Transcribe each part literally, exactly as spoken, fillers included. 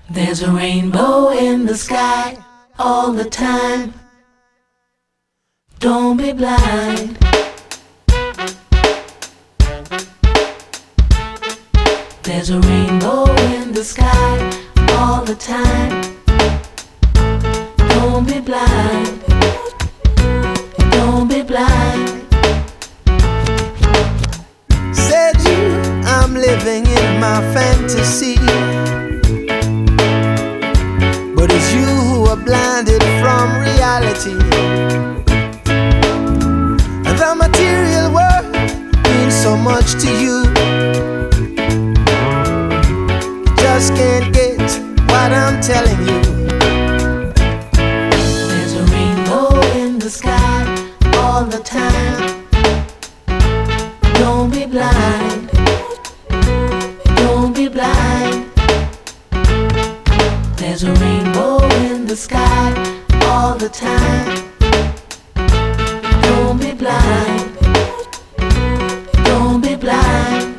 There's a rainbow in the sky all the time. Don't be blind. There's a rainbow in the sky all the time. Don't be blind. Don't be blind. Said you, I'm living in my fantasy, but it's you who are blinded from reality. The material world means so much to you. Just can't get what I'm telling you. There's a rainbow in the sky all the time. Don't be blind. Don't be blind. There's a rainbow in the sky all the time. Don't be blind. Don't be blind.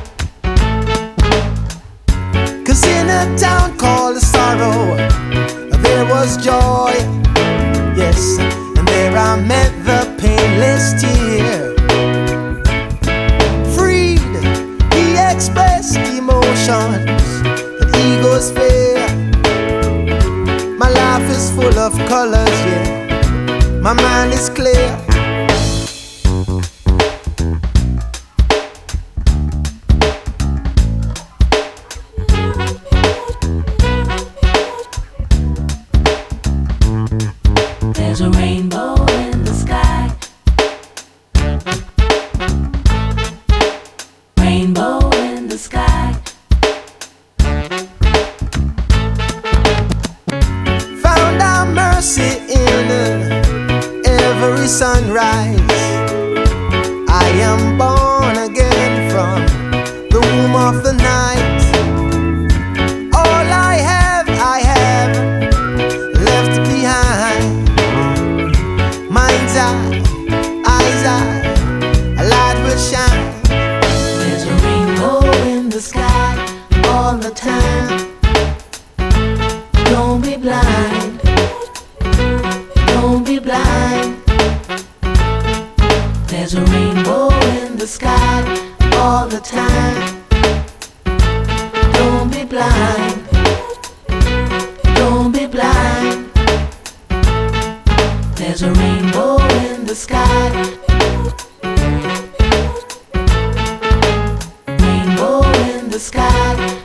Cause in a town called Sorrow, there was joy, yes, and there I met the painless tear. Freed, he expressed emotions that egos fear. My life is full of colors, yeah, my mind is clear. There's a rainbow in the sky. Rainbow in the sky. Found our mercy in every sunrise. I am born again from the womb of the night. All I have, I have left behind. Mind's eye, eyes eye, a light will shine. There's a rainbow in the sky all the time. Don't be blind. Don't be blind. There's a rainbow in the sky all the time. Don't be blind. Don't be blind. There's a rainbow in the sky. Rainbow in the sky.